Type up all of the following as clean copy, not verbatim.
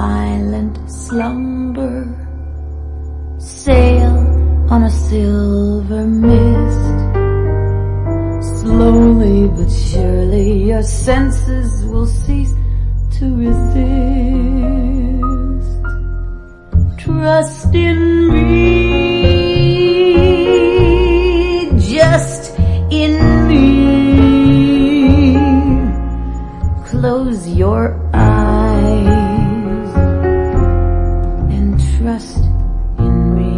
silent slumber, sail on a silver mist. Slowly but surely your senses will cease to resist. Trust in me, just in me. Close your eyes and trust in me.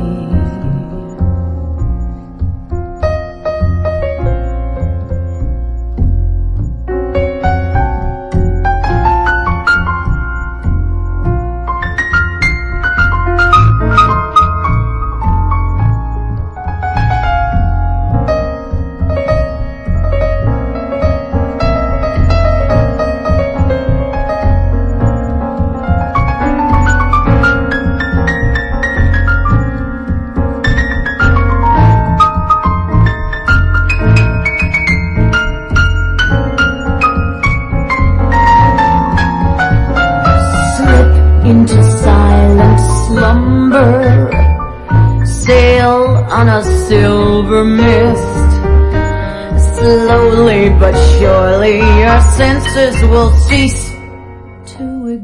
Into silent slumber, sail on a silver mist. Slowly but surely your senses will cease to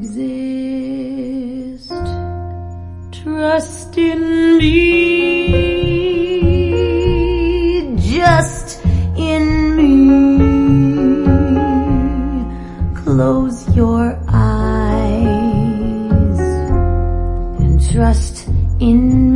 exist. Trust in me, just in me. Close your eyes. Trust in me.